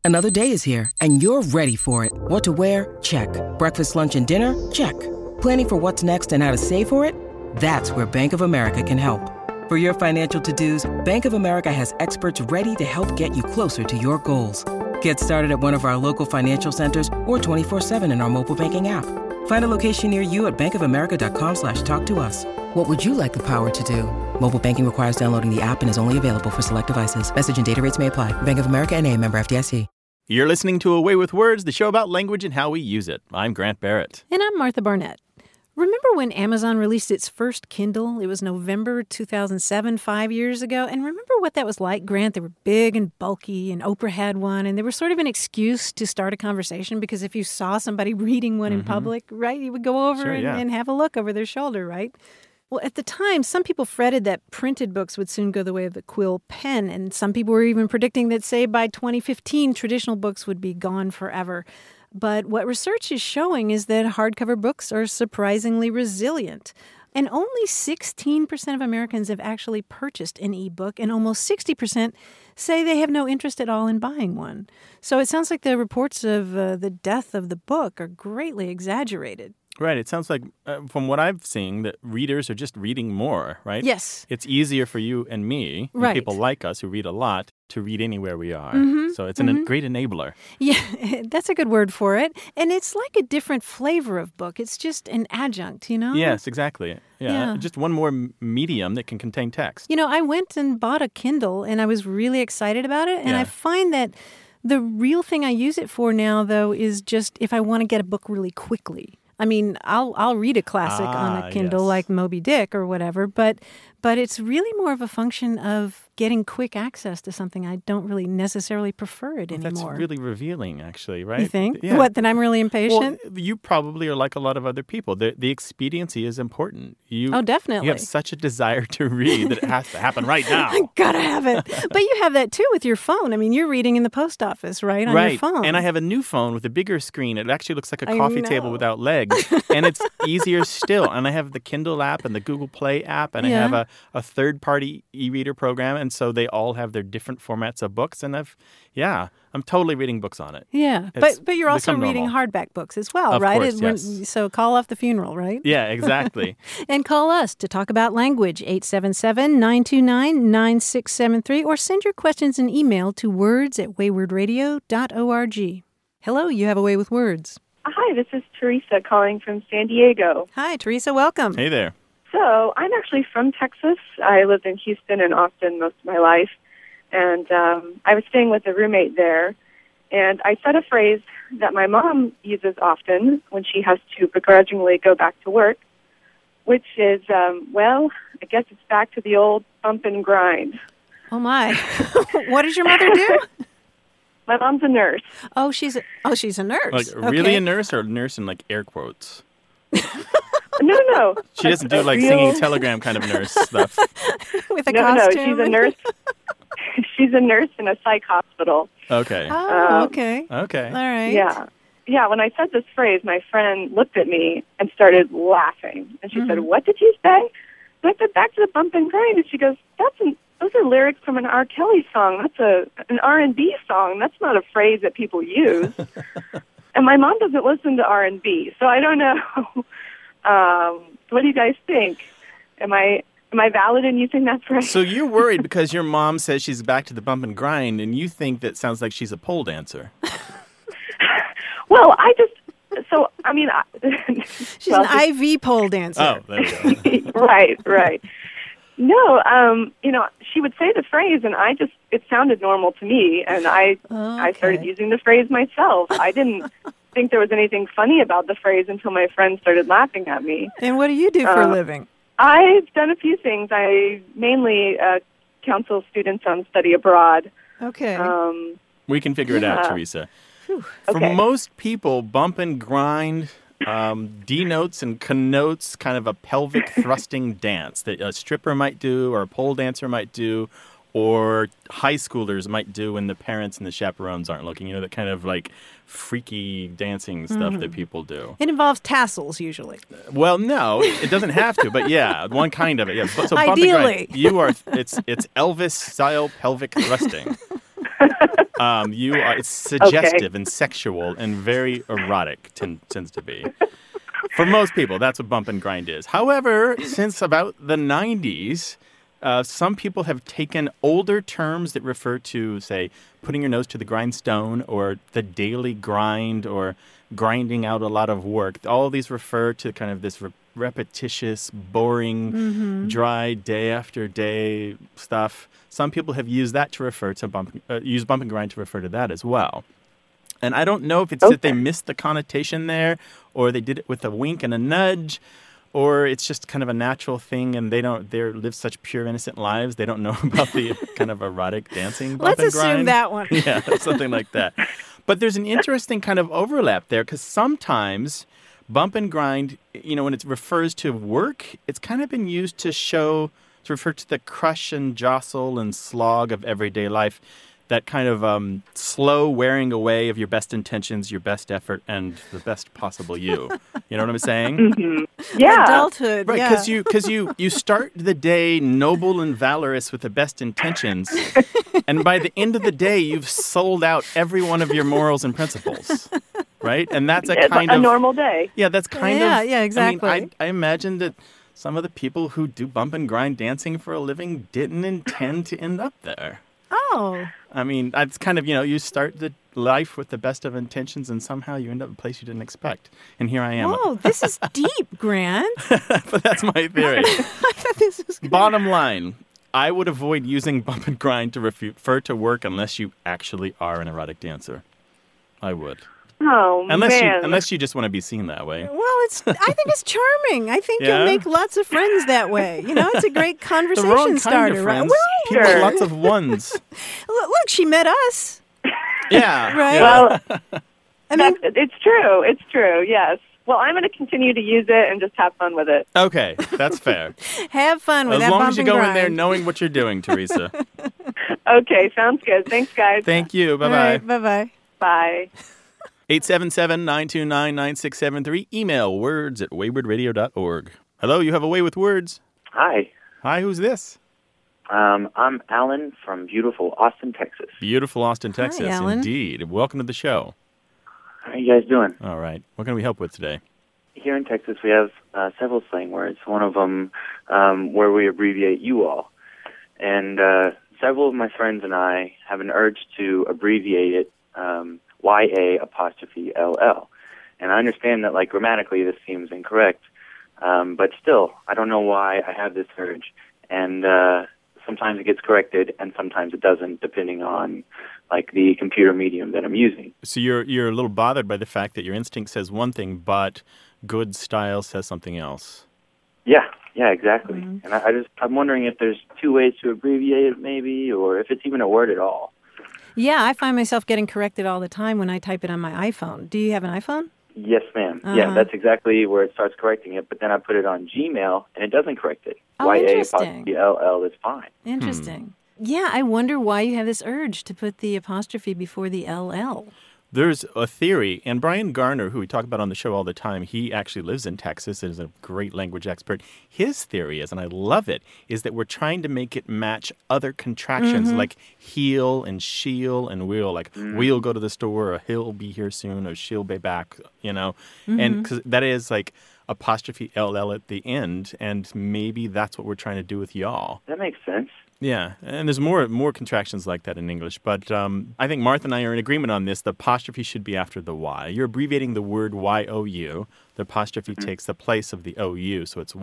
Another day is here, and you're ready for it. What to wear? Check. Breakfast, lunch, and dinner? Check. Planning for what's next and how to save for it? That's where Bank of America can help. For your financial to-dos, Bank of America has experts ready to help get you closer to your goals. Get started at one of our local financial centers or 24/7 in our mobile banking app. Find a location near you at bankofamerica.com/talktous. What would you like the power to do? Mobile banking requires downloading the app and is only available for select devices. Message and data rates may apply. Bank of America N.A., member FDIC. You're listening to A Way with Words, the show about language and how we use it. I'm Grant Barrett. And I'm Martha Barnett. Remember when Amazon released its first Kindle? It was November 2007, 5 years ago. And remember what that was like, Grant? They were big and bulky, and Oprah had one. And they were sort of an excuse to start a conversation because if you saw somebody reading one in public, right, you would go over and have a look over their shoulder, right? Well, at the time, some people fretted that printed books would soon go the way of the quill pen, and some people were even predicting that, say, by 2015, traditional books would be gone forever. But what research is showing is that hardcover books are surprisingly resilient. And only 16% of Americans have actually purchased an e-book, and almost 60% say they have no interest at all in buying one. So it sounds like the reports of the death of the book are greatly exaggerated. Right. It sounds like, from what I've seen, that readers are just reading more, right? Yes. It's easier for you and me, and people like us who read a lot, to read anywhere we are. So it's a great enabler. Yeah, that's a good word for it. And it's like a different flavor of book. It's just an adjunct, you know? Yes, exactly. Yeah. Just one more medium that can contain text. You know, I went and bought a Kindle, and I was really excited about it. And I find that the real thing I use it for now, though, is just if I want to get a book really quickly. I mean, I'll read a classic on a Kindle like Moby Dick or whatever, but it's really more of a function of getting quick access to something. I don't really necessarily prefer it anymore. That's really revealing, actually, right? You think? Yeah. What, that I'm really impatient? Well, you probably are like a lot of other people. The expediency is important. Oh, definitely. You have such a desire to read that it has to happen right now. I gotta have it. But you have that, too, with your phone. I mean, you're reading in the post office, right, on your phone. And I have a new phone with a bigger screen. It actually looks like a coffee table without legs. And it's easier still. And I have the Kindle app and the Google Play app, and I have a third-party e-reader program. And so they all have their different formats of books. And I'm totally reading books on it. Yeah, but you're also reading hardback books as well, right? Of course, yes. So call off the funeral, right? Yeah, exactly. And call us to talk about language, 877-929-9673, or send your questions and email to words@waywardradio.org. Hello, you have A Way with Words. Hi, this is Teresa calling from San Diego. Hi, Teresa, welcome. Hey there. So, I'm actually from Texas. I lived in Houston and Austin most of my life. And I was staying with a roommate there. And I said a phrase that my mom uses often when she has to begrudgingly go back to work, which is, I guess it's back to the old bump and grind. Oh, my. What does your mother do? My mom's a nurse. Oh, she's a nurse. Like, really a nurse, or a nurse in, like, air quotes? No. She doesn't do, like, singing telegram kind of nurse stuff. With a costume? No, she's a nurse. She's a nurse in a psych hospital. Okay. Oh, okay. Okay. All right. Yeah, when I said this phrase, my friend looked at me and started laughing. And she said, "What did you say?" And I said, "Back to the bump and grind." And she goes, those are lyrics from an R. Kelly song. That's an R&B song. That's not a phrase that people use. And my mom doesn't listen to R&B, so I don't know. What do you guys think? Am I valid in using that phrase? So you're worried because your mom says she's back to the bump and grind, and you think that sounds like she's a pole dancer. Well, she's an IV pole dancer. Oh, there we go. Right. No, she would say the phrase, and it sounded normal to me, and I started using the phrase myself. I didn't think there was anything funny about the phrase until my friends started laughing at me. And what do you do for a living? I've done a few things. I mainly counsel students on study abroad. Okay. We can figure it out, Teresa. Whew. For most people, bump and grind denotes and connotes kind of a pelvic thrusting dance that a stripper might do, or a pole dancer might do, or high schoolers might do when the parents and the chaperones aren't looking. You know, that kind of like freaky dancing stuff that people do. It involves tassels usually. Well, no, it doesn't have to, but yeah, one kind of it. Yeah. So ideally, bump and grind, it's Elvis style pelvic thrusting. You are. It's suggestive and sexual and very erotic. Tends to be. For most people, that's what bump and grind is. However, since about the 90s, some people have taken older terms that refer to, say, putting your nose to the grindstone or the daily grind or grinding out a lot of work. All of these refer to kind of this repetitious, boring, dry day after day stuff. Some people have used that to refer to use bump and grind to refer to that as well. And I don't know if it's that they missed the connotation there, or they did it with a wink and a nudge, or it's just kind of a natural thing, and they live such pure, innocent lives. They don't know about the kind of erotic dancing bump and grind. Let's assume that one. Yeah, something like that. But there's an interesting kind of overlap there, because sometimes bump and grind, when it refers to work, it's kind of been used to refer to the crush and jostle and slog of everyday life. That kind of slow wearing away of your best intentions, your best effort, and the best possible you. You know what I'm saying? Mm-hmm. Yeah. Adulthood. Right, yeah. because you start the day noble and valorous with the best intentions, and by the end of the day, you've sold out every one of your morals and principles. Right? And that's a normal day. Yeah, that's kind of... Yeah, exactly. I mean, I imagine that some of the people who do bump and grind dancing for a living didn't intend to end up there. Oh. I mean, it's kind of, you start the life with the best of intentions and somehow you end up in a place you didn't expect. And here I am. Oh, this is deep, Grant. But that's my theory. I thought this was good. Bottom line, I would avoid using bump and grind to refer to work unless you actually are an erotic dancer. I would. Oh, man. Unless you just want to be seen that way. Well, I think it's charming. I think Yeah? you'll make lots of friends that way. It's a great The conversation wrong kind starter, of right? friends. Well, People with Sure. lots of ones. look, she met us. Yeah. Right. Yeah. Well, I mean, it's true. It's true, yes. Well, I'm going to continue to use it and just have fun with it. Okay, that's fair. have fun with As that long bump as you and go in grind. there knowing what you're doing, Teresa. Okay, sounds good. Thanks, guys. Thank you. All Bye-bye. right, bye-bye. Bye. 877-929-9673. Email words@waywardradio.org. Hello, you have a way with words. Hi, Hi, who's this? I'm Alan from beautiful Austin, Texas. Beautiful Austin, Texas. Alan. Indeed. Welcome to the show. How are you guys doing? All right. What can we help with today? Here in Texas, we have several slang words. One of them where we abbreviate you all. And several of my friends and I have an urge to abbreviate it YA''LL. And I understand that, grammatically, this seems incorrect. But still, I don't know why I have this urge. And sometimes it gets corrected, and sometimes it doesn't, depending on, the computer medium that I'm using. So you're a little bothered by the fact that your instinct says one thing, but good style says something else. Yeah, exactly. Mm-hmm. And I'm wondering if there's two ways to abbreviate it, maybe, or if it's even a word at all. Yeah, I find myself getting corrected all the time when I type it on my iPhone. Do you have an iPhone? Yes, ma'am. Uh-huh. Yeah, that's exactly where it starts correcting it, but then I put it on Gmail, and it doesn't correct it. Oh, interesting. YA''LL is fine. Interesting. Yeah, I wonder why you have this urge to put the apostrophe before the LL. There's a theory, and Brian Garner, who we talk about on the show all the time, he actually lives in Texas and is a great language expert. His theory is, and I love it, is that we're trying to make it match other contractions like he'll and she'll and will. Like we'll go to the store, or he'll be here soon, or she'll be back, And because that is apostrophe LL at the end, and maybe that's what we're trying to do with y'all. That makes sense. Yeah, and there's more contractions like that in English, but I think Martha and I are in agreement on this. The apostrophe should be after the Y. You're abbreviating the word Y-O-U. The apostrophe takes the place of the O-U, so it's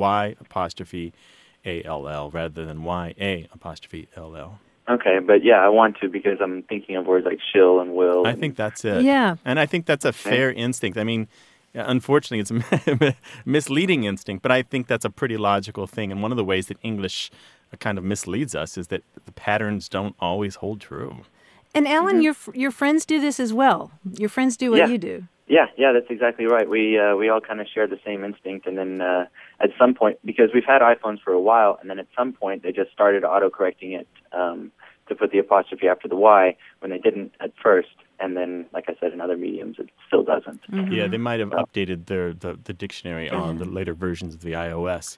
Y''ALL rather than YA''LL. Okay, but yeah, I want to because I'm thinking of words like shill and will. I think that's it. Yeah. And I think that's a fair instinct. I mean, unfortunately, it's a misleading instinct, but I think that's a pretty logical thing. And one of the ways that English kind of misleads us is that the patterns don't always hold true. And Alan, your friends do this as well. Your friends do what you do. Yeah, that's exactly right. We all kind of share the same instinct, and then at some point, because we've had iPhones for a while, and then at some point they just started auto-correcting it to put the apostrophe after the Y when they didn't at first, and then, like I said, in other mediums it still doesn't. Yeah, they might have updated the dictionary on the later versions of the iOS.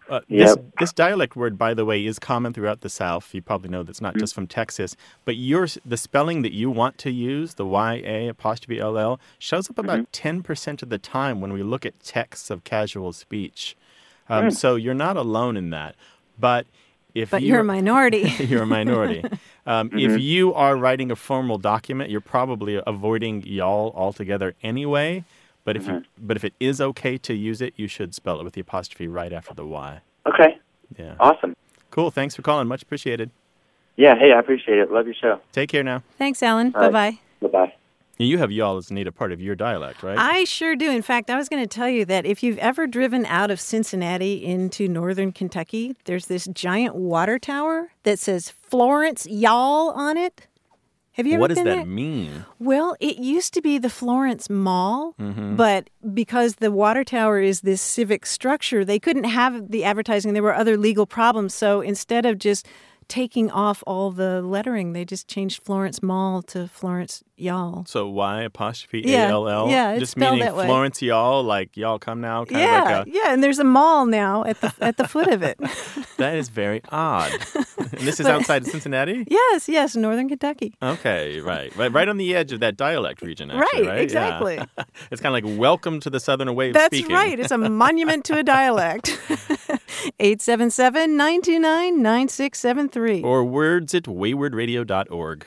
This dialect word, by the way, is common throughout the South. You probably know that's not just from Texas. But the spelling that you want to use, the Y-A''LL, shows up about 10% of the time when we look at texts of casual speech. So you're not alone in that. But you're a minority. You're a minority. If you are writing a formal document, you're probably avoiding y'all altogether anyway. But if it is okay to use it, you should spell it with the apostrophe right after the Y. Okay. Yeah. Awesome. Cool. Thanks for calling. Much appreciated. Yeah. Hey, I appreciate it. Love your show. Take care now. Thanks, Alan. All Bye-bye. Right. Bye-bye. You have y'all as a native part of your dialect, right? I sure do. In fact, I was going to tell you that if you've ever driven out of Cincinnati into northern Kentucky, there's this giant water tower that says Florence Y'all on it. Have you ever What does been that there? mean? Well, it used to be the Florence Mall, but because the water tower is this civic structure, they couldn't have the advertising. There were other legal problems. So instead of just taking off all the lettering, they just changed Florence Mall to Florence Y'all. So Y''ALL? Yeah, it's just spelled meaning that way. Florence y'all, like y'all come now, kind Yeah, of like and there's a mall now at the foot of it. that is very odd. And this is outside of Cincinnati? Yes, northern Kentucky. Okay, right on the edge of that dialect region, actually, right? Exactly. Yeah. It's kind of like welcome to the southern way of That's speaking. right. It's a monument to a dialect. 877-929-9673. Or words at waywardradio.org.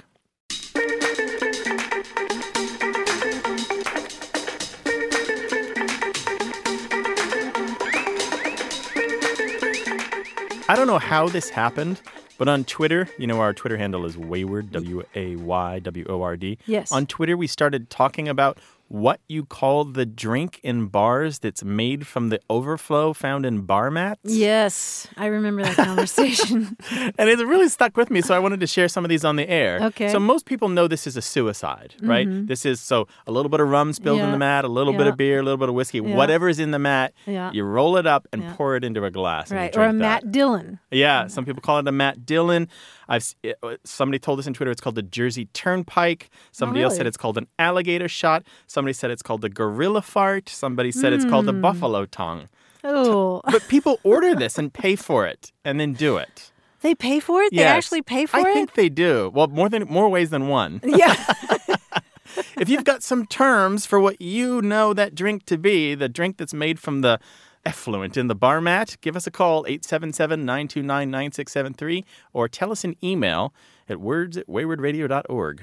I don't know how this happened, but on Twitter, our Twitter handle is Wayward, WAYWORD. Yes. On Twitter, we started talking about what you call the drink in bars that's made from the overflow found in bar mats. Yes, I remember that conversation. And it really stuck with me, so I wanted to share some of these on the air. Okay. So most people know this is a suicide, right? This is a little bit of rum spilled in the mat, a little bit of beer, a little bit of whiskey, whatever is in the mat, you roll it up and pour it into a glass. And Right, you or a drink Matt Dillon. Yeah, some people call it a Matt Dillon. Somebody told us on Twitter it's called the Jersey Turnpike. Somebody else said it's called an alligator shot. Somebody said it's called the gorilla fart. Somebody said it's called the buffalo tongue. Oh. But people order this and pay for it and then do it. They pay for it? They Yes. actually pay for it? I think they do. Well, more ways than one. Yeah. If you've got some terms for what you know that drink to be, the drink that's made from the effluent in the bar mat, give us a call, 877-929-9673, or tell us an email at words@waywardradio.org.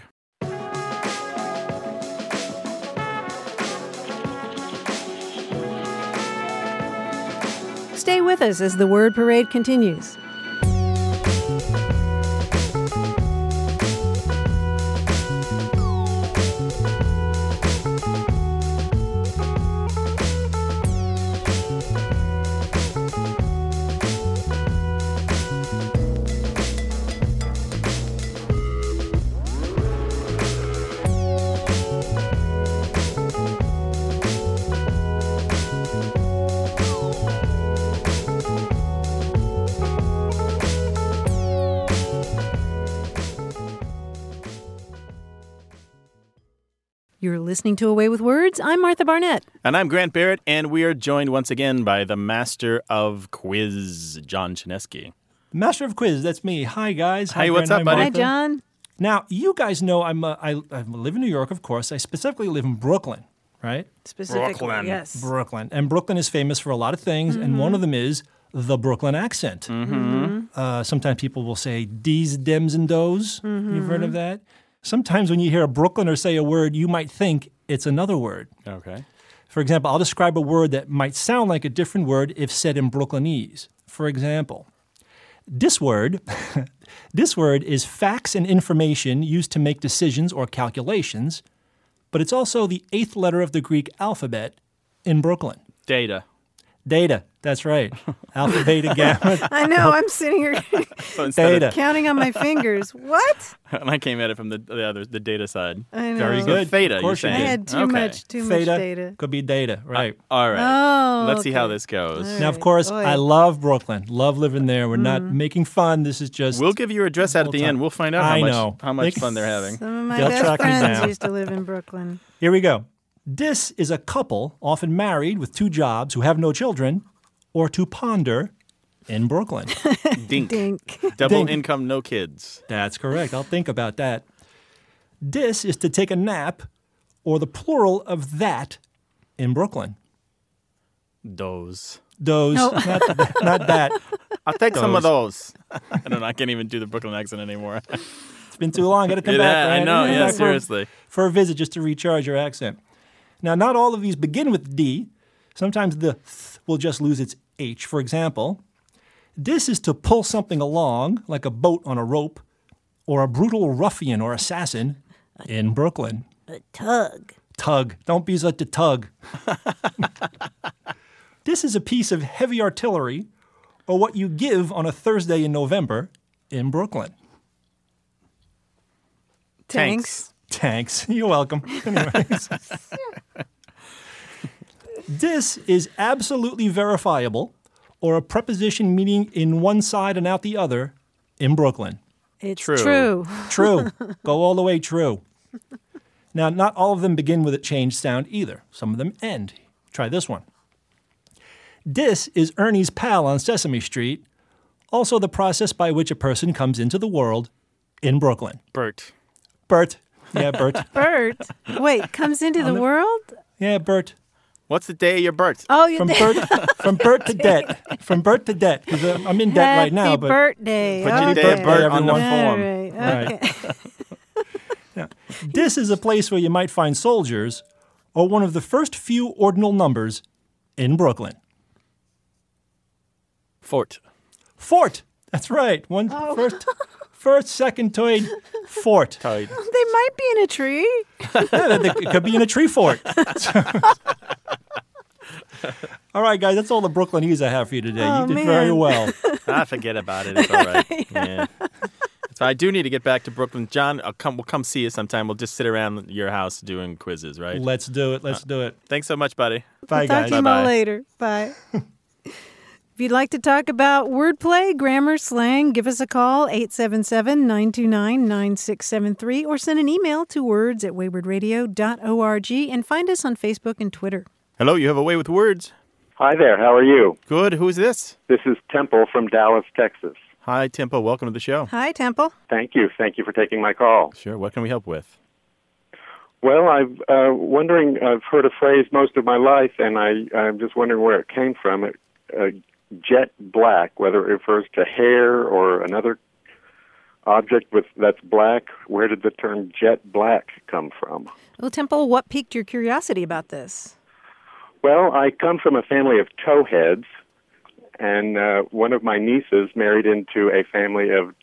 Stay with us as the word parade continues. You're listening to Away with Words. I'm Martha Barnett. And I'm Grant Barrett, and we are joined once again by the Master of Quiz, John Chinesky. Master of Quiz, that's me. Hi, guys. Hey, what's up, buddy? Hi, John. Now, you guys know I live in New York, of course. I specifically live in Brooklyn, right? Specifically, Brooklyn. yes. Brooklyn. And Brooklyn is famous for a lot of things, and one of them is the Brooklyn accent. Sometimes people will say dees, dems, and does. You've heard of that? Sometimes when you hear a Brooklyner say a word, you might think it's another word. Okay. For example, I'll describe a word that might sound like a different word if said in Brooklynese. For example, this word is facts and information used to make decisions or calculations, but it's also the 8th letter of the Greek alphabet in Brooklyn. Data. Data, that's right. Alpha, beta, gamma. I know, I'm sitting here So instead Data. counting on my fingers. What? and I came at it from the data side. I know. Very So good. theta, Of course you're you I saying. did. had too Okay. much Theta data. could be data, right. All right. Oh, Let's see how okay. this goes. All Now, of right. course, Boy. I love Brooklyn. Love living there. We're not making fun. This is just... We'll give you your address out at the Full-time. end. We'll find out I how know. much fun they're having. Some of my They'll best track me friends down. used to live in Brooklyn. Here we go. This is a couple, often married with 2 jobs, who have no children, or to ponder in Brooklyn. Dink. Dink. Double Dink. income, no kids. That's correct. I'll think about that. Dis is to take a nap, or the plural of that, in Brooklyn. Those. Those, No. not that. I'll take some of those. I don't know. I can't even do the Brooklyn accent anymore. It's been too long. Got to come back. I man. know. Come Yeah, back seriously. for a visit just to recharge your accent. Now, not all of these begin with D. Sometimes the th will just lose its H. For example, dis is to pull something along, like a boat on a rope, or a brutal ruffian or assassin in Brooklyn. A tug. Tug. Don't be such a tug. This is a piece of heavy artillery, or what you give on a Thursday in November in Brooklyn. Tanks. Tanks. You're welcome. Anyways. Dis is absolutely verifiable, or a preposition meaning in one side and out the other in Brooklyn. It's True. true. True. Go all the way true. Now, not all of them begin with a changed sound either. Some of them end. Try this one. Dis is Ernie's pal on Sesame Street, also the process by which a person comes into the world in Brooklyn. Bert. Bert. Yeah, Bert. Bert. Wait, comes into the world? Yeah, Bert. What's the day of your birth? Oh, you From Bert to debt. From Bert to debt. Because I'm in debt right now. Happy But birthday. Put your Okay. day of birth on the everyone. form. All right. Okay. Dis is a place where you might find soldiers, or one of the first few ordinal numbers in Brooklyn. Fort. Fort. That's right. First, second, third, fort. Tide. They might be in a tree. Yeah, it could be in a tree fort. All right, guys, that's all the Brooklynese I have for you today. Oh, You did man. very well. Forget about it. It's all right. Yeah. So I do need to get back to Brooklyn. John, we'll come see you sometime. We'll just sit around your house doing quizzes, right? Let's do it. Let's do it. Thanks so much, buddy. Bye, Talk guys. to you Bye-bye. more later. Bye. If you'd like to talk about wordplay, grammar, slang, give us a call, 877-929-9673, or send an email to words@waywardradio.org, and find us on Facebook and Twitter. Hello, you have a way with words. Hi there. How are you? Good. Who is this? This is Temple from Dallas, Texas. Hi, Tempo. Welcome to the show. Hi, Temple. Thank you. Thank you for taking my call. Sure. What can we help with? Well, I've heard a phrase most of my life, and I'm just wondering where it came from. Jet black, whether it refers to hair or another object that's black. Where did the term jet black come from? Well, Temple, what piqued your curiosity about this? Well, I come from a family of towheads, and one of my nieces married into a family of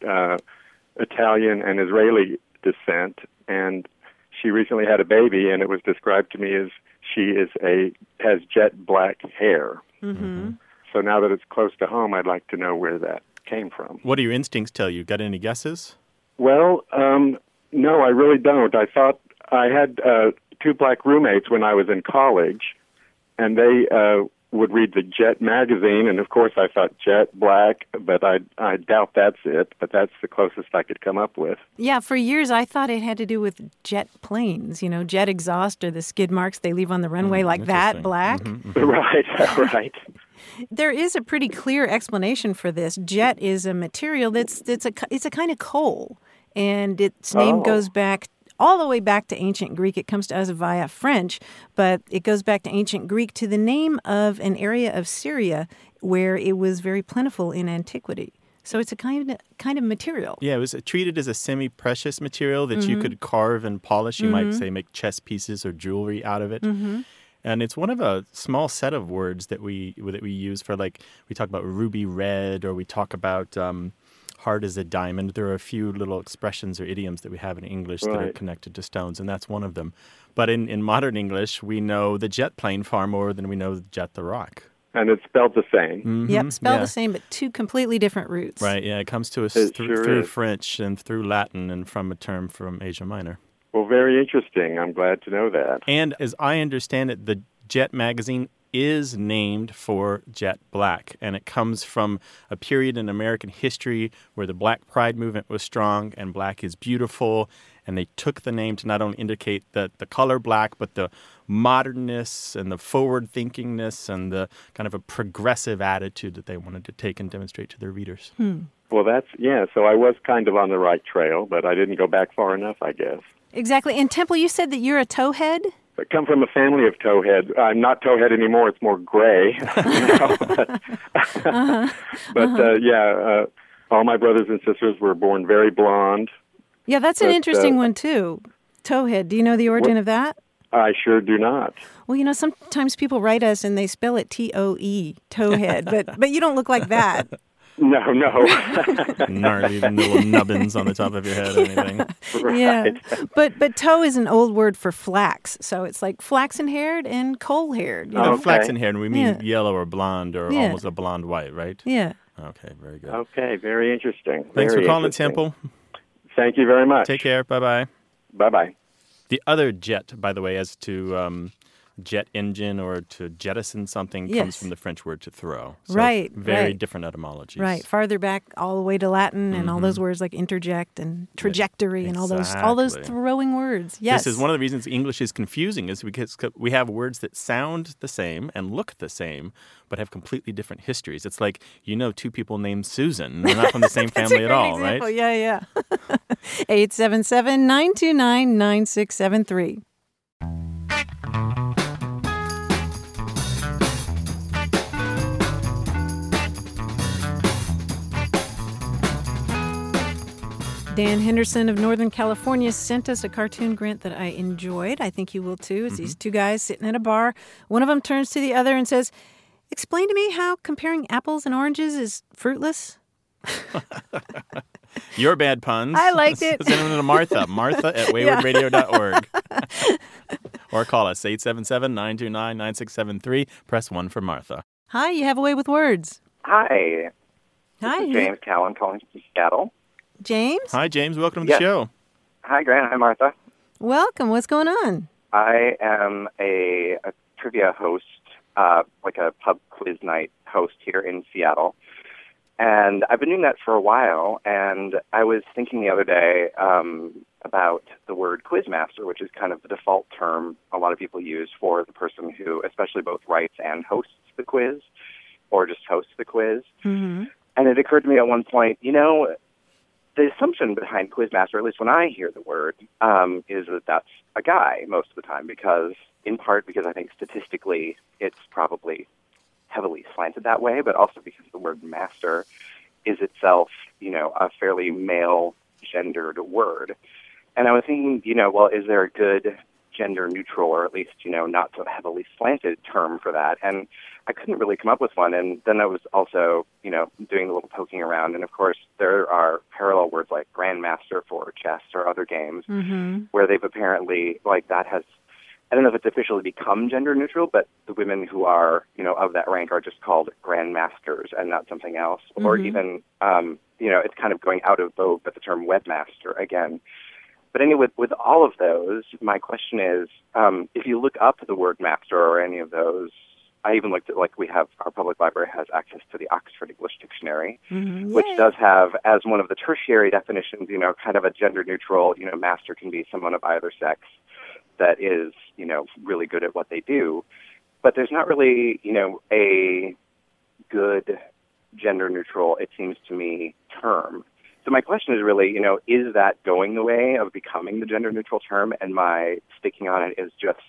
Italian and Israeli descent, and she recently had a baby, and it was described to me as she has jet black hair. Mm-hmm. So now that it's close to home, I'd like to know where that came from. What do your instincts tell you? Got any guesses? Well, no, I really don't. I thought I had two black roommates when I was in college, and they would read the Jet magazine, and of course I thought Jet black, but I doubt that's it, but that's the closest I could come up with. Yeah, for years I thought it had to do with jet planes, jet exhaust or the skid marks they leave on the runway like that, interesting. black. Right, right. There is a pretty clear explanation for this. Jet is a material it's a kind of coal, and its name goes back all the way back to ancient Greek. It comes to us via French, but it goes back to ancient Greek to the name of an area of Syria where it was very plentiful in antiquity. So it's a kind of material. Yeah, it was treated as a semi-precious material that you could carve and polish. You might say make chess pieces or jewelry out of it. And it's one of a small set of words that we use for, like, we talk about ruby red, or we talk about hard as a diamond. There are a few little expressions or idioms that we have in English that are connected to stones, and that's one of them. But in modern English, we know the jet plane far more than we know the jet the rock. And it's spelled the same. Mm-hmm. Yep, spelled Yeah. the same, but two completely different roots. Right, yeah, it comes to us It through sure is. French and through Latin and from a term from Asia Minor. Well, very interesting. I'm glad to know that. And as I understand it, the Jet magazine is named for jet black, and it comes from a period in American history where the Black Pride movement was strong, and black is beautiful, and they took the name to not only indicate the color black, but the modernness and the forward-thinkingness and the kind of a progressive attitude that they wanted to take and demonstrate to their readers. Well, so I was kind of on the right trail, but I didn't go back far enough, I guess. Exactly. And Temple, you said that you're a towhead? I come from a family of towhead. I'm not towhead anymore. It's more gray. All my brothers and sisters were born very blonde. Yeah, that's an interesting one, too. Towhead. Do you know the origin of that? I sure do not. Well, sometimes people write us and they spell it T-O-E, towhead, but you don't look like that. No. Gnarly little nubbins on the top of your head or anything. Right. Yeah, but tow is an old word for flax, so it's like flaxen-haired and coal-haired. Okay. Flaxen-haired, we mean yellow or blonde or almost a blonde white, right? Yeah. Okay, very good. Okay, very interesting. Thanks for calling, Temple. Thank you very much. Take care. Bye-bye. Bye-bye. The other jet, by the way, as to jet engine or to jettison something comes from the French word to throw. So very different etymologies. Right. Farther back all the way to Latin and all those words like interject and trajectory and all those throwing words. Yes. This is one of the reasons English is confusing is because we have words that sound the same and look the same but have completely different histories. It's like, two people named Susan. They're not from the same family at all, example. right? Yeah. 877-929-9673. Dan Henderson of Northern California sent us a cartoon, Grant, that I enjoyed. I think you will too. It's these two guys sitting at a bar. One of them turns to the other and says, "Explain to me how comparing apples and oranges is fruitless." Your bad puns. I liked it. Send them to Martha at waywardradio.org. Or call us, 877-929-9673. Press 1 for Martha. Hi, you have a way with words. Hi. Hi. This is James Callan calling from Seattle. James? Hi, James. Welcome to the show. Hi, Grant. Hi, Martha. Welcome. What's going on? I am a trivia host, like a pub quiz night host here in Seattle. And I've been doing that for a while, and I was thinking the other day about the word quizmaster, which is kind of the default term a lot of people use for the person who especially both writes and hosts the quiz, or just hosts the quiz. Mm-hmm. And it occurred to me at one point, the assumption behind quizmaster, at least when I hear the word, is that that's a guy most of the time, in part because I think statistically it's probably heavily slanted that way, but also because the word master is itself, a fairly male-gendered word. And I was thinking, is there a good gender-neutral, or at least, not so heavily slanted term for that? And I couldn't really come up with one. And then I was also, doing a little poking around. And, of course, there are parallel words like grandmaster for chess or other games where they've apparently, that has, I don't know if it's officially become gender neutral, but the women who are, of that rank are just called grandmasters and not something else. Or even, it's kind of going out of vogue, but the term webmaster again. But anyway, with all of those, my question is, if you look up the word master or any of those, I even looked at, our public library has access to the Oxford English Dictionary, which does have, as one of the tertiary definitions, kind of a gender neutral, master can be someone of either sex that is, really good at what they do. But there's not really, a good gender neutral, it seems to me, term. So my question is really, is that going the way of becoming the gender neutral term, and my sticking on it is just,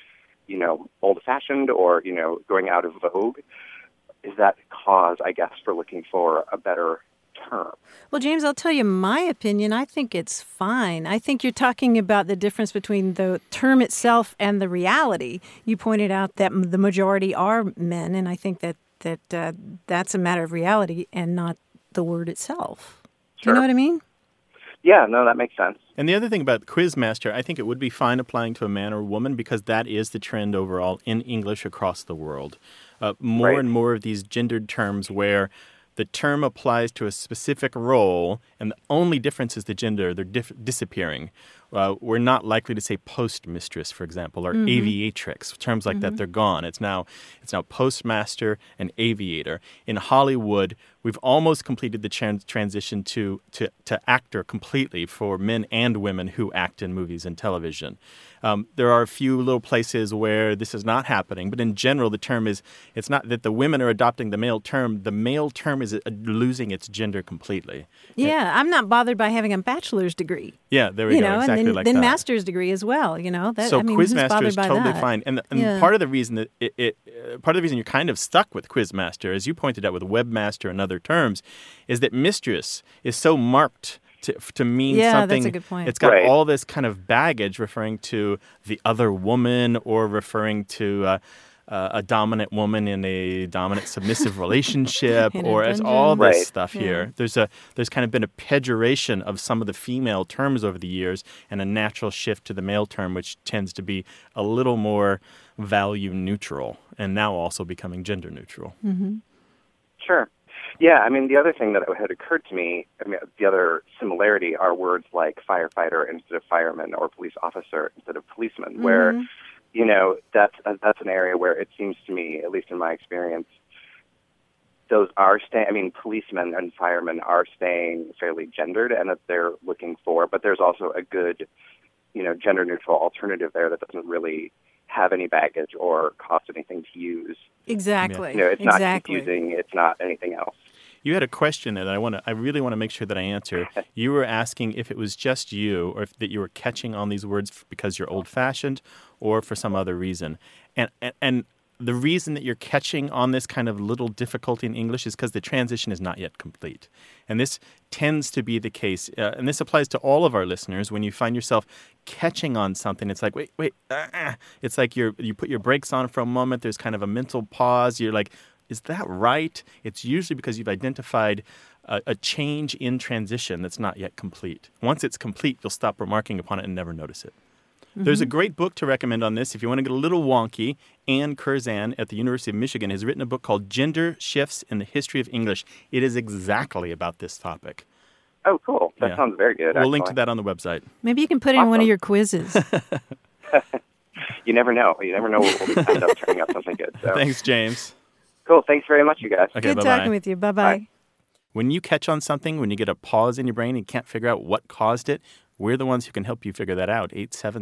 old-fashioned or, going out of vogue? Is that cause, I guess, for looking for a better term? Well, James, I'll tell you my opinion. I think it's fine. I think you're talking about the difference between the term itself and the reality. You pointed out that the majority are men, and I think that's a matter of reality and not the word itself. Do you know what I mean? Yeah, no, that makes sense. And the other thing about quizmaster, I think it would be fine applying to a man or woman because that is the trend overall in English across the world. More and more of these gendered terms where the term applies to a specific role and the only difference is the gender, they're disappearing. we're not likely to say postmistress, for example, or aviatrix. Terms like that, they're gone. It's now postmaster and aviator. In Hollywood, we've almost completed the transition to actor completely for men and women who act in movies and television. There are a few little places where this is not happening, but in general, the term is, it's not that the women are adopting the male term is losing its gender completely. Yeah, I'm not bothered by having a bachelor's degree. Yeah, there we go. Exactly and like then that. master's degree as well. So Quizmaster is totally that? fine, and part of the reason that part of the reason you're kind of stuck with Quizmaster, as you pointed out with Webmaster and other terms, is that mistress is so marked to mean something. That's a good point. It's got all this kind of baggage referring to the other woman or referring to a dominant woman in a dominant submissive relationship, or it's all this stuff here. There's kind of been a pejoration of some of the female terms over the years, and a natural shift to the male term, which tends to be a little more value neutral, and now also becoming gender neutral. Mm-hmm. Sure. Yeah, I mean, the other thing that had occurred to me, the other similarity are words like firefighter instead of fireman, or police officer instead of policeman, where, that's an area where it seems to me, at least in my experience, those are policemen and firemen are staying fairly gendered, and that they're looking for, but there's also a good, gender-neutral alternative there that doesn't really have any baggage or cost anything to use. Exactly. It's not confusing. It's not anything else. You had a question that I really want to make sure that I answer. You were asking if it was just you, or if that you were catching on these words because you're old-fashioned, or for some other reason. And the reason that you're catching on this kind of little difficulty in English is because the transition is not yet complete. And this tends to be the case, and this applies to all of our listeners. When you find yourself catching on something, it's like, wait. It's like you put your brakes on for a moment. There's kind of a mental pause. You're like, is that right? It's usually because you've identified a change in transition that's not yet complete. Once it's complete, you'll stop remarking upon it and never notice it. Mm-hmm. There's a great book to recommend on this. If you want to get a little wonky, Ann Curzan at the University of Michigan has written a book called Gender Shifts in the History of English. It is exactly about this topic. Oh, cool. That sounds very good. We'll link to that on the website. Maybe you can put it in one of your quizzes. You never know. You never know what will end up turning out something good. So. Thanks, James. Cool. Thanks very much, you guys. Okay, Good talking with you. Bye-bye. Bye. When you catch on something, when you get a pause in your brain and you can't figure out what caused it, we're the ones who can help you figure that out.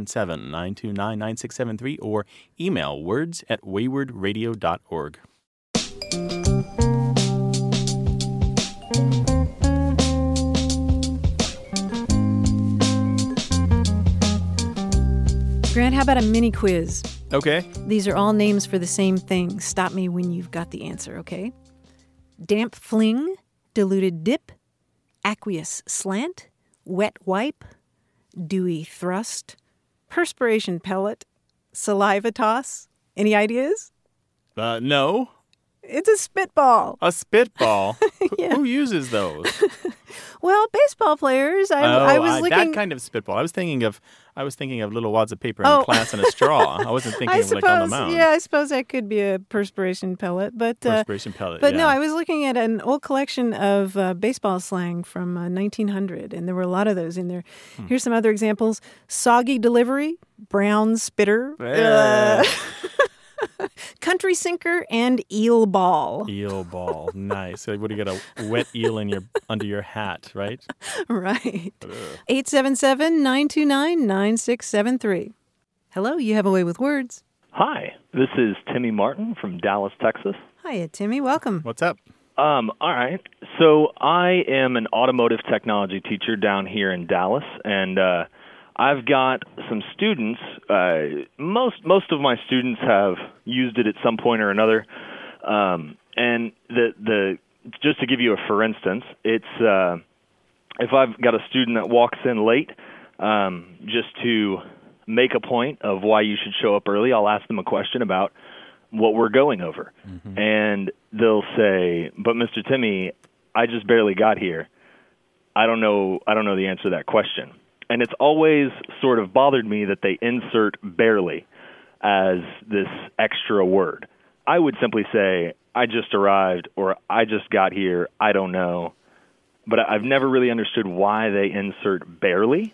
877-929-9673 or email words@waywardradio.org. Grant, how about a mini quiz? Okay. These are all names for the same thing. Stop me when you've got the answer, okay? Damp fling, diluted dip, aqueous slant, wet wipe, dewy thrust, perspiration pellet, saliva toss. Any ideas? No. It's a spitball. A spitball? Yeah. Who uses those? Well, baseball players. I was looking that kind of spitball. I was thinking of little wads of paper in class and a straw. I wasn't thinking of like on the mound. Yeah, I suppose that could be a perspiration pellet. But perspiration pellet. But no, I was looking at an old collection of baseball slang from 1900, and there were a lot of those in there. Here's some other examples: soggy delivery, brown spitter. Country sinker and eel ball. Eel ball, nice. So what do you got? A wet eel under your hat, right? Right. 877-929-9673. Hello, you have a way with words. Hi, this is Timmy Martin from Dallas, Texas. Hiya, Timmy. Welcome. What's up? All right. So I am an automotive technology teacher down here in Dallas, and I've got some students. Most of my students have used it at some point or another. And the just to give you a for instance, it's if I've got a student that walks in late, just to make a point of why you should show up early, I'll ask them a question about what we're going over. Mm-hmm. And they'll say, "But Mr. Timmy, I just barely got here. I don't know the answer to that question." And it's always sort of bothered me that they insert barely as this extra word. I would simply say, I just arrived, or I just got here, I don't know. But I've never really understood why they insert barely.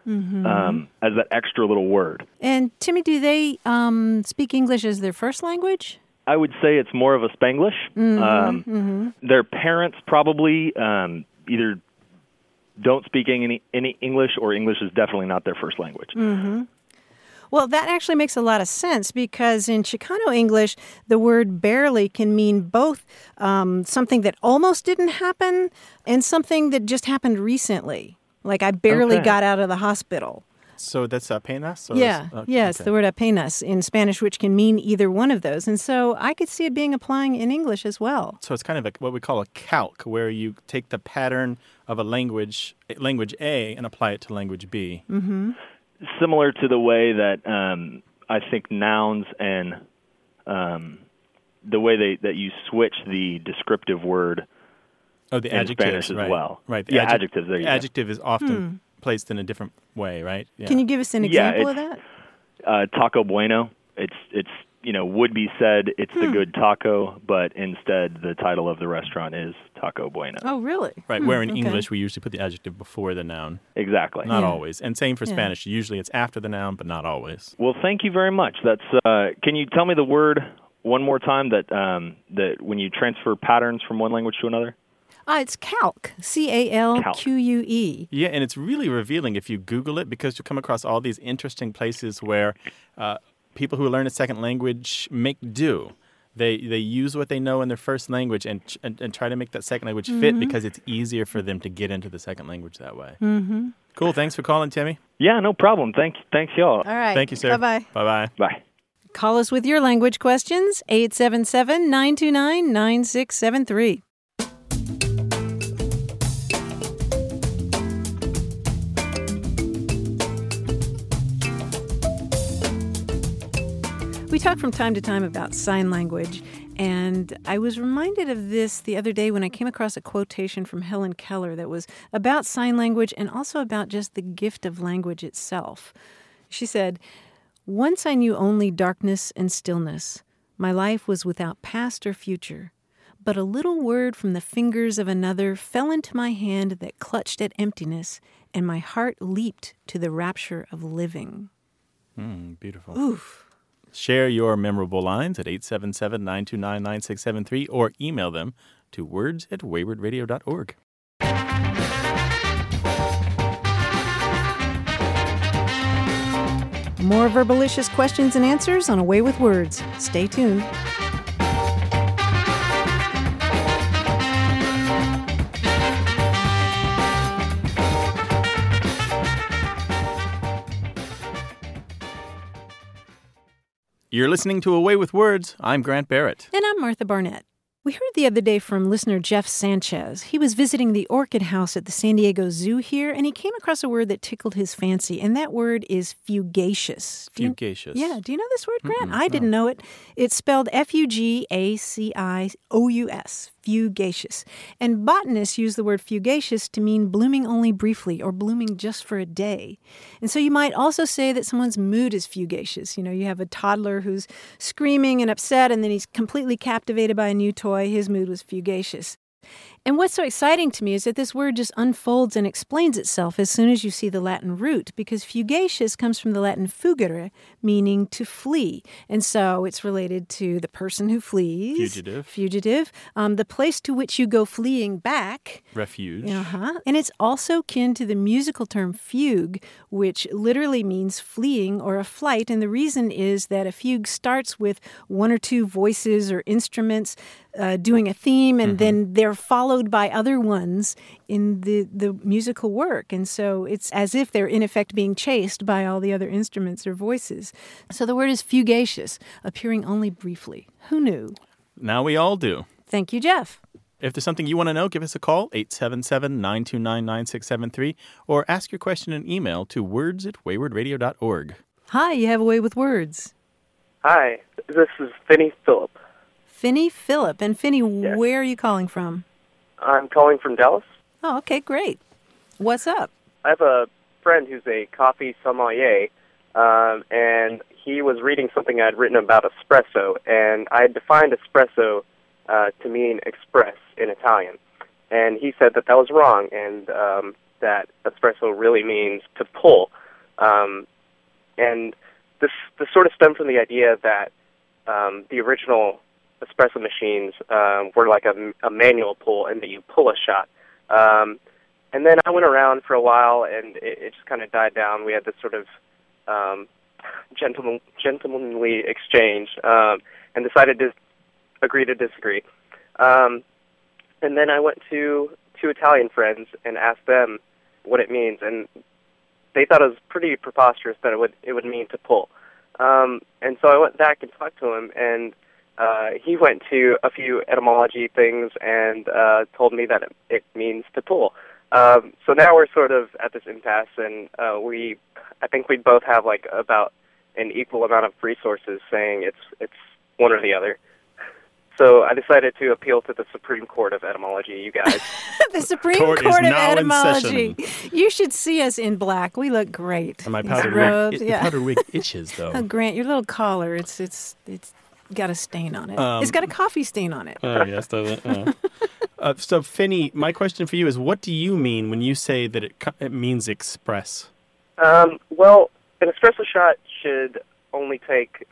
as that extra little word. And Timmy, do they speak English as their first language? I would say it's more of a Spanglish. Their parents probably either don't speak any English, or English is definitely not their first language. Well, that actually makes a lot of sense, because in Chicano English, the word barely can mean both something that almost didn't happen and something that just happened recently. Like, I barely got out of the hospital. So that's apenas? Or Yes, the word apenas in Spanish, which can mean either one of those. And so I could see it being applying in English as well. So it's kind of what we call a calque, where you take the pattern of a language A, and apply it to language B. Similar to the way that I think nouns and the way that you switch the descriptive word the in adjectives, Spanish as well. Right. Adjectives. There you go. Adjective is often placed in a different way, right? Yeah. Can you give us an example of that? Taco bueno. It's would be said it's the good taco, but instead the title of the restaurant is Taco Bueno. Oh, really? Right, where in English we usually put the adjective before the noun. Exactly. Not always. And same for Spanish. Usually it's after the noun, but not always. Well, thank you very much. That's. Can you tell me the word one more time that when you transfer patterns from one language to another? It's calque, C-A-L-Q-U-E. Yeah, and it's really revealing if you Google it, because you'll come across all these interesting places where people who learn a second language make do. They use what they know in their first language and try to make that second language fit, because it's easier for them to get into the second language that way. Cool. Thanks for calling, Timmy. Yeah, no problem. Thanks, y'all. All right. Thank you, sir. Bye-bye. Bye-bye. Bye. Call us with your language questions, 877-929-9673. We talk from time to time about sign language, and I was reminded of this the other day when I came across a quotation from Helen Keller that was about sign language and also about just the gift of language itself. She said, "Once I knew only darkness and stillness. My life was without past or future. But a little word from the fingers of another fell into my hand that clutched at emptiness, and my heart leaped to the rapture of living." Beautiful. Oof. Share your memorable lines at 877-929-9673 or email them to words@waywardradio.org. More Verbalicious questions and answers on A Way with Words. Stay tuned. You're listening to A Way with Words. I'm Grant Barrett. And I'm Martha Barnett. We heard the other day from listener Jeff Sanchez. He was visiting the Orchid House at the San Diego Zoo here, and he came across a word that tickled his fancy, and that word is fugacious. Fugacious. Do you know this word, Grant? I didn't know it. It's spelled F-U-G-A-C-I-O-U-S, fugacious. And botanists use the word fugacious to mean blooming only briefly or blooming just for a day. And so you might also say that someone's mood is fugacious. You know, you have a toddler who's screaming and upset, and then he's completely captivated by a new toy. His mood was fugacious. And what's so exciting to me is that this word just unfolds and explains itself as soon as you see the Latin root, because fugacious comes from the Latin fugere, meaning to flee. And so it's related to the person who flees. Fugitive. The place to which you go fleeing back. Refuge. And it's also kin to the musical term fugue, which literally means fleeing or a flight. And the reason is that a fugue starts with one or two voices or instruments doing a theme, and then they're followed by other ones in the musical work. And so it's as if they're in effect being chased by all the other instruments or voices. So the word is fugacious, appearing only briefly. Who knew? Now we all do. Thank you, Jeff. If there's something you want to know, give us a call, 877-929-9673, or ask your question in email to words@waywardradio.org. Hi, you have A Way with Words. Hi, this is Finney Phillip. Finney Phillip. And Finney, Yes. Where are you calling from? I'm calling from Dallas. Oh, okay, great. What's up? I have a friend who's a coffee sommelier, and he was reading something I'd written about espresso, and I had defined espresso to mean express in Italian. And he said that was wrong, and that espresso really means to pull. And this sort of stemmed from the idea that the original espresso machines were like a manual pull, and that you pull a shot. And then I went around for a while, and it just kind of died down. We had this sort of gentlemanly exchange, and decided to agree to disagree. And then I went to two Italian friends and asked them what it means, and they thought it was pretty preposterous that it would mean to pull. And so I went back and talked to him, and he went to a few etymology things and told me that it means to pull. So now we're sort of at this impasse, and I think we both have like about an equal amount of resources saying it's one or the other. So I decided to appeal to the Supreme Court of Etymology, you guys. The Supreme Court of Etymology. You should see us in black. We look great. And my powdered wig itches, though. Oh, Grant, your little collar, it's got a stain on it. It's got a coffee stain on it. Oh, yes, does it? So, Finney, my question for you is, what do you mean when you say that it means express? Well, an espresso shot should only take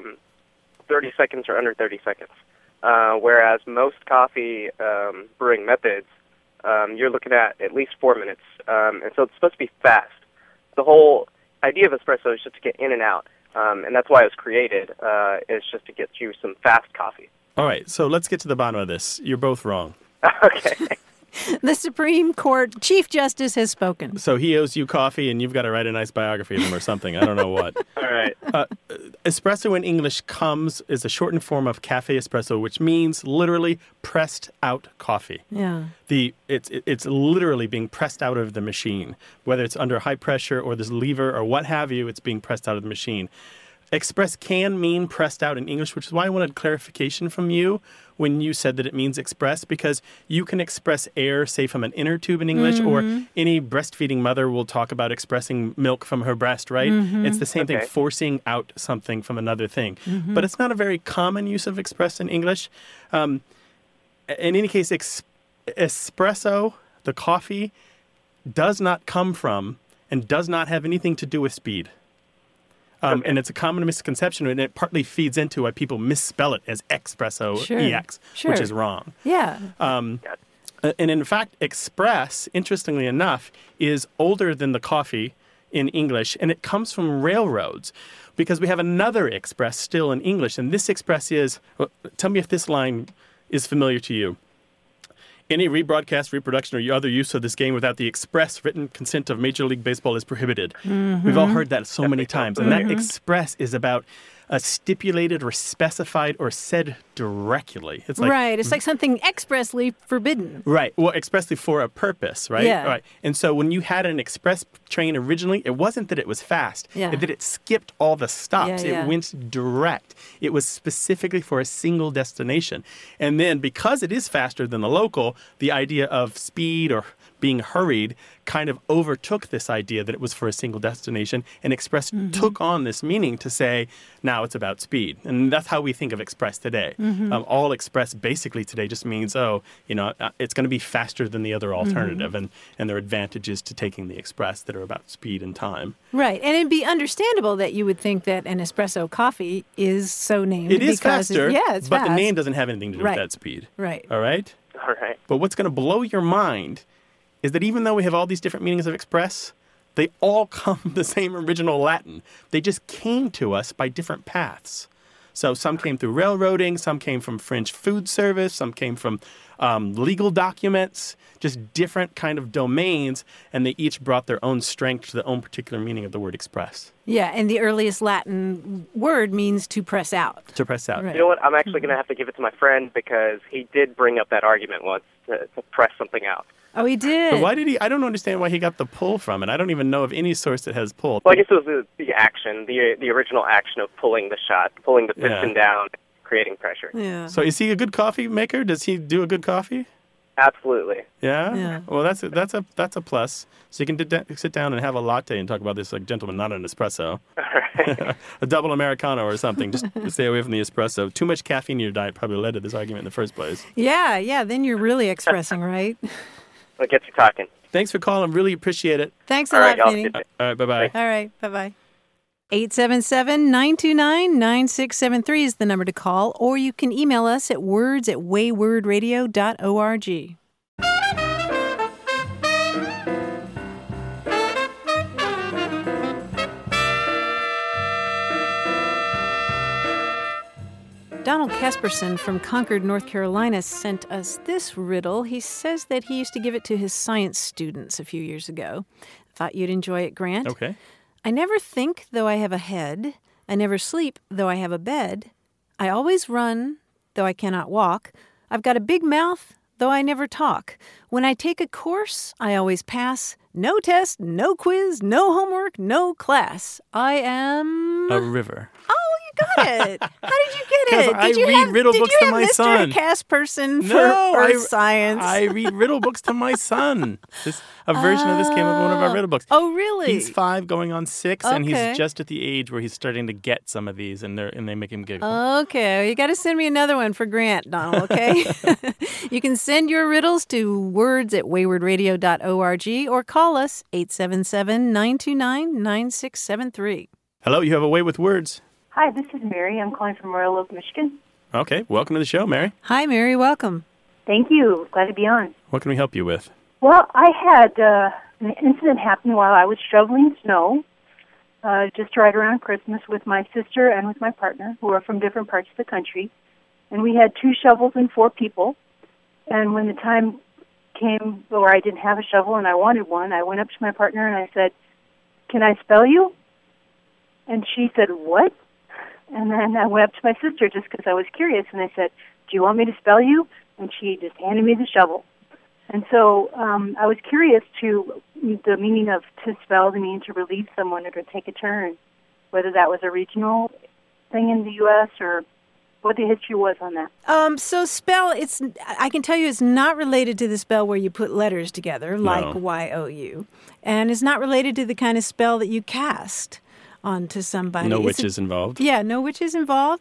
30 seconds or under 30 seconds. Whereas most coffee brewing methods, you're looking at least 4 minutes. And so it's supposed to be fast. The whole idea of espresso is just to get in and out. And that's why it was created, is just to get you some fast coffee. All right, so let's get to the bottom of this. You're both wrong. Okay. The Supreme Court Chief Justice has spoken. So he owes you coffee, and you've got to write a nice biography of him or something. I don't know what. All right. Espresso in English is a shortened form of cafe espresso, which means literally pressed out coffee. Yeah. It's literally being pressed out of the machine, whether it's under high pressure or this lever or what have you. It's being pressed out of the machine. Express can mean pressed out in English, which is why I wanted clarification from you when you said that it means express, because you can express air, say, from an inner tube in English, or any breastfeeding mother will talk about expressing milk from her breast, right? It's the same thing, forcing out something from another thing. But it's not a very common use of express in English. In any case, espresso, the coffee, does not come from and does not have anything to do with speed. And it's a common misconception, and it partly feeds into why people misspell it as espresso, EX, which is wrong. Yeah. And in fact, express, interestingly enough, is older than the coffee in English, and it comes from railroads, because we have another express still in English, and this express is, tell me if this line is familiar to you. Any rebroadcast, reproduction, or other use of this game without the express written consent of Major League Baseball is prohibited. We've all heard that so many times. And that express is about stipulated or specified or said directly. It's like, right. It's like something expressly forbidden. Right. Well, expressly for a purpose, right? Yeah. Right. And so when you had an express train originally, it wasn't that it was fast. Yeah. That it skipped all the stops. Yeah, it went direct. It was specifically for a single destination. And then because it is faster than the local, the idea of speed or being hurried kind of overtook this idea that it was for a single destination, and express took on this meaning to say, now it's about speed. And that's how we think of express today. All express basically today just means, it's going to be faster than the other alternative, and there are advantages to taking the express that are about speed and time. Right. And it'd be understandable that you would think that an espresso coffee is so named. It is faster, it's but fast. the name doesn't have anything to do with that speed. Right. All right? All right. But what's going to blow your mind is that even though we have all these different meanings of express, they all come from the same original Latin. They just came to us by different paths. So some came through railroading, some came from French food service, some came from legal documents, just different kind of domains, and they each brought their own strength to their own particular meaning of the word express. Yeah, and the earliest Latin word means to press out. To press out. Right. You know what? I'm actually going to have to give it to my friend, because he did bring up that argument once to press something out. Oh, he did. But why did he? I don't understand why he got the pull from it. I don't even know of any source that has pull. Well, I guess it was the action, the original action of pulling the shot, pulling the piston down, creating pressure. Yeah. So is he a good coffee maker? Does he do a good coffee? Absolutely. Yeah? Well, that's a plus. So you can sit down and have a latte and talk about this like gentleman, not an espresso. A double Americano or something. Just stay away from the espresso. Too much caffeine in your diet probably led to this argument in the first place. Yeah. Then you're really expressing, right? What gets you talking? Thanks for calling. Really appreciate it. Thanks a All lot, right, y'all. Vinny. Good day. All right, bye-bye. All right, bye-bye. 877-929-9673 is the number to call, or you can email us at words@waywordradio.org. Donald Casperson from Concord, North Carolina, sent us this riddle. He says that he used to give it to his science students a few years ago. Thought you'd enjoy it, Grant. Okay. I never think, though I have a head. I never sleep, though I have a bed. I always run, though I cannot walk. I've got a big mouth, though I never talk. When I take a course, I always pass. No test, no quiz, no homework, no class. I am... A river. Oh, you got it. How did you get 'Cause it? I read riddle books to my son. Did you have Mr. Casperson for No, Earth Science? I read riddle books to my son. A version of this came up in one of our riddle books. Oh, really? He's 5 going on 6, and Okay. he's just at the age where he's starting to get some of these, and they make him giggle. Okay, you got to send me another one for Grant, Donald, okay? You can send your riddles to words@waywordradio.org or call us 877-929-9673. Hello, you have a way with words. Hi, this is Mary. I'm calling from Royal Oak, Michigan. Okay, welcome to the show, Mary. Hi, Mary. Welcome. Thank you. Glad to be on. What can we help you with? Well, I had an incident happen while I was shoveling snow just right around Christmas with my sister and with my partner, who are from different parts of the country. And we had 2 shovels and 4 people. And when the time came where I didn't have a shovel and I wanted one, I went up to my partner and I said, "Can I spell you?" And she said, "What?" And then I went up to my sister just because I was curious, and I said, "Do you want me to spell you?" And she just handed me the shovel. And so I was curious to the meaning of to spell, the meaning to relieve someone or to take a turn, whether that was a regional thing in the U.S. or what the history was on that. So spell, I can tell you it's not related to the spell where you put letters together, like Y-O-U. And it's not related to the kind of spell that you cast onto somebody. No witches involved. Yeah, no witches involved.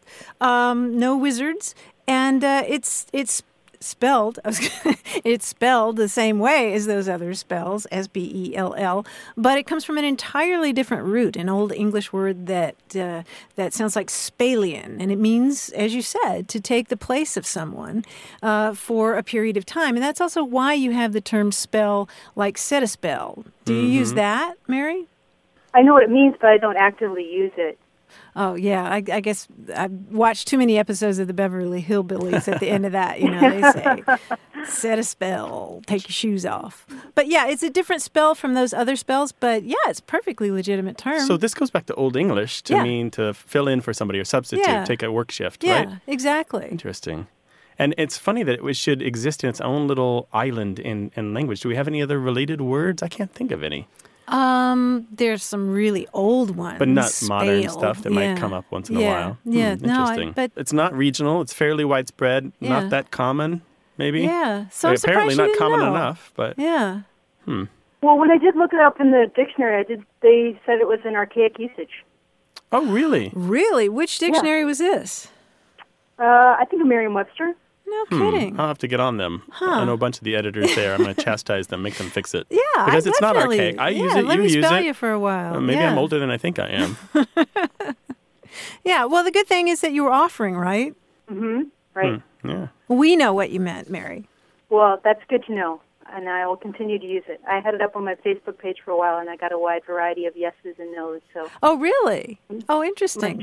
No wizards. And it's spelled it's spelled the same way as those other spells, S-B-E-L-L, but it comes from an entirely different root, an Old English word that sounds like spalion, and it means, as you said, to take the place of someone for a period of time. And that's also why you have the term spell, like set a spell. Do you use that, Mary? I know what it means, but I don't actively use it. Oh, yeah. I guess I've watched too many episodes of the Beverly Hillbillies at the end of that. You know, they say, set a spell, take your shoes off. But yeah, it's a different spell from those other spells. But yeah, it's a perfectly legitimate term. So this goes back to Old English to mean to fill in for somebody or substitute, take a work shift, right? Yeah, exactly. Interesting. And it's funny that it should exist in its own little island in language. Do we have any other related words? I can't think of any. There's some really old ones. But not modern stuff that might come up once in a while. Yeah, interesting. but it's not regional. It's fairly widespread. Not that common, maybe. Yeah. So I'm apparently surprised you not didn't common know. enough. But yeah. Well, when I did look it up in the dictionary, they said it was an archaic usage. Oh, really? Really? Which dictionary was this? I think a Merriam-Webster. No kidding. I'll have to get on them. I know a bunch of the editors there. I'm going to chastise them, make them fix it. Yeah, because it's not definitely. archaic. I use it. Let You me use spell it. you for a while. Maybe I'm older than I think I am. Yeah. Well, the good thing is that you were offering, right? Mm-hmm. Right. Yeah. We know what you meant, Mary. Well, that's good to know, and I will continue to use it. I had it up on my Facebook page for a while, and I got a wide variety of yeses and nos. So. Oh, really? Oh, interesting.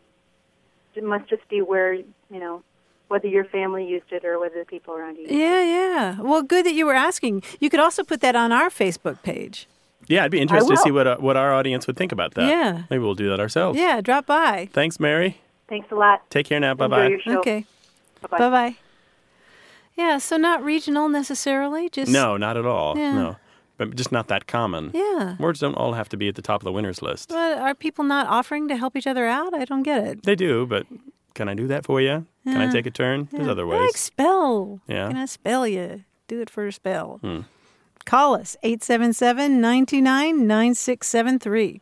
It must just be where whether your family used it or whether the people around you used it. Yeah. Well, good that you were asking. You could also put that on our Facebook page. Yeah, I'd be interested to see what our audience would think about that. Yeah. Maybe we'll do that ourselves. Yeah, drop by. Thanks, Mary. Thanks a lot. Take care now. Enjoy Bye-bye. your show. Okay. Bye-bye. Bye-bye. Yeah, so not regional necessarily, just... No, not at all. Yeah. No. But just not that common. Yeah. Words don't all have to be at the top of the winner's list. But are people not offering to help each other out? I don't get it. They do, but can I do that for you? Can I take a turn? There's other I ways. like spell. Yeah. Can I spell you? Do it for a spell. Call us, 877-929-9673.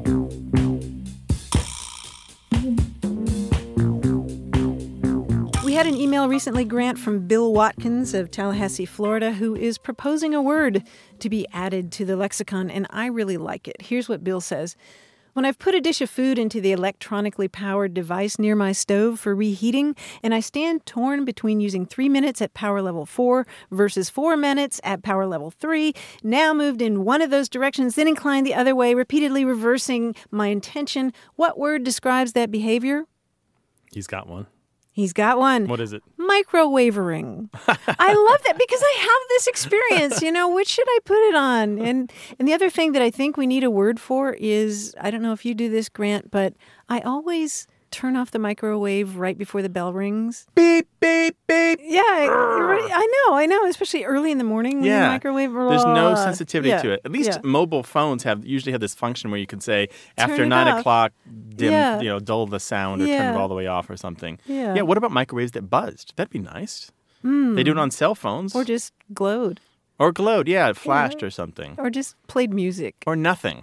We had an email recently, Grant, from Bill Watkins of Tallahassee, Florida, who is proposing a word to be added to the lexicon, and I really like it. Here's what Bill says. When I've put a dish of food into the electronically powered device near my stove for reheating, and I stand torn between using 3 minutes at power level 4 versus 4 minutes at power level 3, now moved in one of those directions, then inclined the other way, repeatedly reversing my intention, what word describes that behavior? He's got one. He's got one. What is it? Microwavering. I love that because I have this experience, which should I put it on? And the other thing that I think we need a word for is, I don't know if you do this, Grant, but I always turn off the microwave right before the bell rings. Beep, beep, beep. Yeah, I know, especially early in the morning when the microwave. There's no sensitivity to it. At least mobile phones usually have this function where you can say, after 9 o'clock, dim, dull the sound or turn it all the way off or something. Yeah, what about microwaves that buzzed? That'd be nice. They do it on cell phones. Or just glowed. Or glowed, it flashed or something. Or just played music. Or nothing.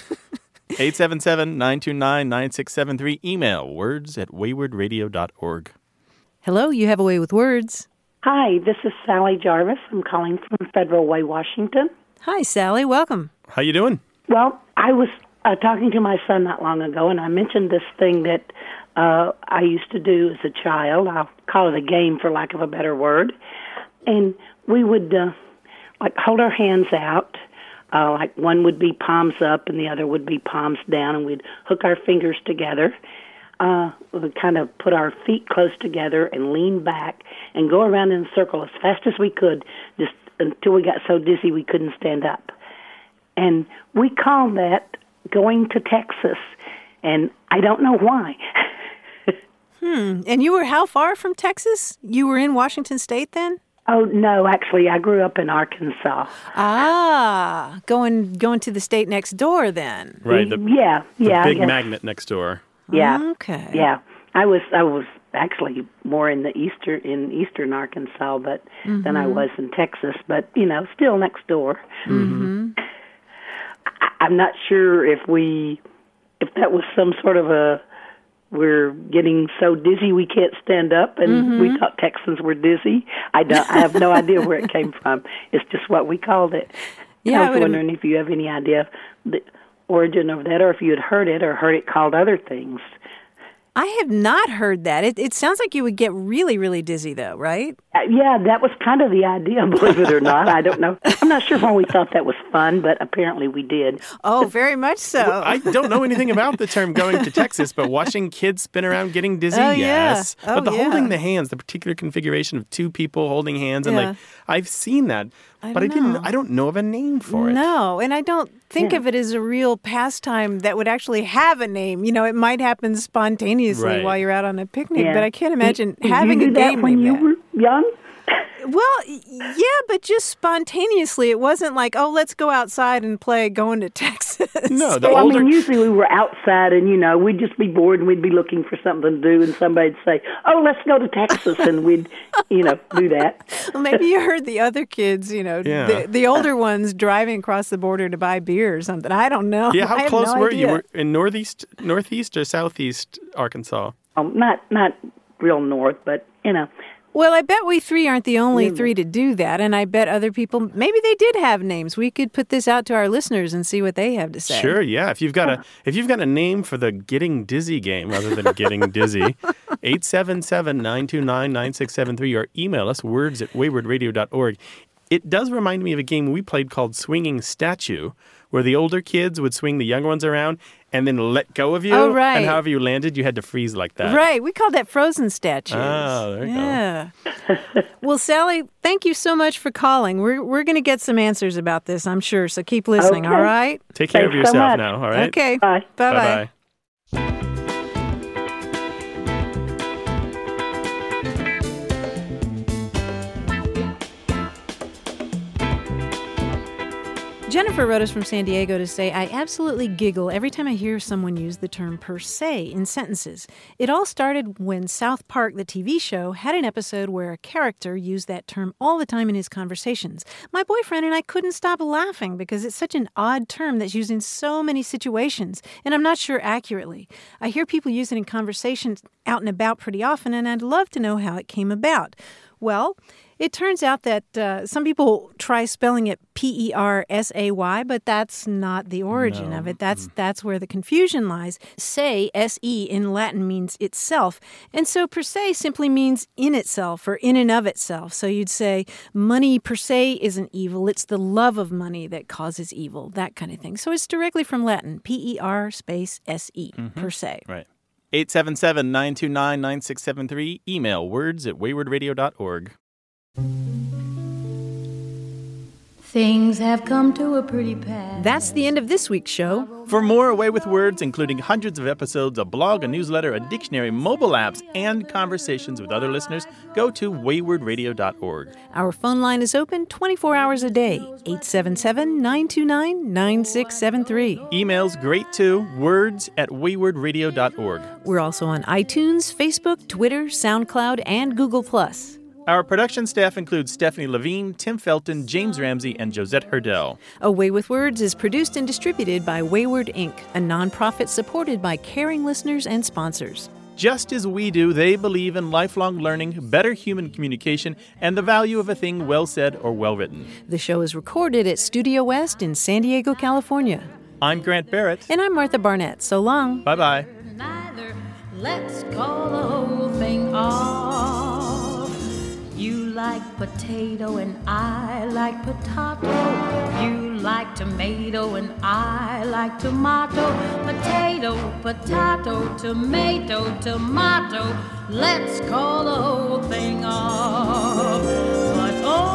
877-929-9673. Email words@waywardradio.org. Hello, you have a way with words. Hi, this is Sally Jarvis. I'm calling from Federal Way, Washington. Hi, Sally. Welcome. How you doing? Well, I was talking to my son not long ago, and I mentioned this thing that I used to do as a child. I'll call it a game, for lack of a better word. And we would hold our hands out. Like one would be palms up and the other would be palms down, and we'd hook our fingers together. We'd kind of put our feet close together and lean back and go around in a circle as fast as we could, just until we got so dizzy we couldn't stand up. And we called that going to Texas, and I don't know why. And you were how far from Texas? You were in Washington State then? Oh, no, actually, I grew up in Arkansas. Ah, going to the state next door then. Right. The big magnet next door. Yeah. Okay. Yeah. I was actually more in eastern Arkansas, but than I was in Texas, but still next door. Mm-hmm. I'm not sure if that was some sort of we're getting so dizzy we can't stand up, and we thought Texans were dizzy. I have no idea where it came from. It's just what we called it. Yeah, I was wondering if you have any idea the origin of that, or if you had heard it or heard it called other things. I have not heard that. It sounds like you would get really, really dizzy, though, right? Yeah, that was kind of the idea, believe it or not. I don't know. I'm not sure why we thought that was fun, but apparently we did. Oh, very much so. Well, I don't know anything about the term going to Texas, but watching kids spin around getting dizzy, yes. Oh, but the holding the hands, the particular configuration of two people holding hands, and I've seen that, but I don't know of a name for it. No, and I don't think of it as a real pastime that would actually have a name. It might happen spontaneously while you're out on a picnic, but I can't imagine having a game when you were young. Well, yeah, but just spontaneously. It wasn't like, oh, let's go outside and play going to Texas. No, usually we were outside and, we'd just be bored and we'd be looking for something to do, and somebody'd say, oh, let's go to Texas, and we'd, do that. Well, maybe you heard the other kids, the older ones driving across the border to buy beer or something. I don't know. Yeah, how close were you? Were in northeast or southeast Arkansas? Not real north, but, Well, I bet we three aren't the only three to do that, and I bet other people, maybe they did have names. We could put this out to our listeners and see what they have to say. Sure, yeah. If you've got a name for the getting dizzy game rather than getting dizzy, 877-929-9673 or email us words@waywardradio.org. It does remind me of a game we played called Swinging Statue, where the older kids would swing the younger ones around and then let go of you. Oh, right. And however you landed, you had to freeze like that. Right. We called that frozen statues. Oh, there you go. Well, Sally, thank you so much for calling. We're going to get some answers about this, I'm sure. So keep listening, all right? Take care of yourself now, all right? Okay. Bye. Bye-bye. Jennifer wrote us from San Diego to say, I absolutely giggle every time I hear someone use the term per se in sentences. It all started when South Park, the TV show, had an episode where a character used that term all the time in his conversations. My boyfriend and I couldn't stop laughing because it's such an odd term that's used in so many situations, and I'm not sure accurately. I hear people use it in conversations out and about pretty often, and I'd love to know how it came about. Well, it turns out that some people try spelling it P-E-R-S-A-Y, but that's not the origin of it. That's where the confusion lies. Se, S-E, in Latin means itself. And so per se simply means in itself or in and of itself. So you'd say money per se isn't evil. It's the love of money that causes evil, that kind of thing. So it's directly from Latin, P-E-R space S-E, per se. Right. 877-929-9673. Email words@waywardradio.org. Things have come to a pretty pass. That's the end of this week's show. For more Away with Words, including hundreds of episodes, a blog, a newsletter, a dictionary, mobile apps, and conversations with other listeners, go to waywardradio.org. Our phone line is open 24 hours a day, 877-929-9673. Email's great too, words@waywardradio.org. We're also on iTunes, Facebook, Twitter, SoundCloud, and Google+. Our production staff includes Stephanie Levine, Tim Felton, James Ramsey, and Josette Hurdell. Away with Words is produced and distributed by Wayward Inc., a nonprofit supported by caring listeners and sponsors. Just as we do, they believe in lifelong learning, better human communication, and the value of a thing well said or well written. The show is recorded at Studio West in San Diego, California. I'm Grant Barrett. And I'm Martha Barnett. So long. Bye-bye. Let's call the whole thing off. You like potato and I like potato. You like tomato and I like tomato. Potato, potato, tomato, tomato. Let's call the whole thing off. But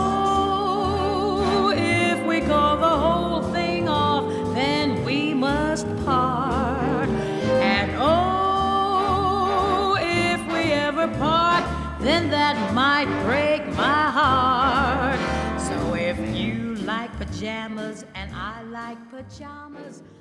oh, if we call the whole thing off, then we must part. And oh, if we ever part, then that might break my heart. So if you like pajamas and I like pajamas,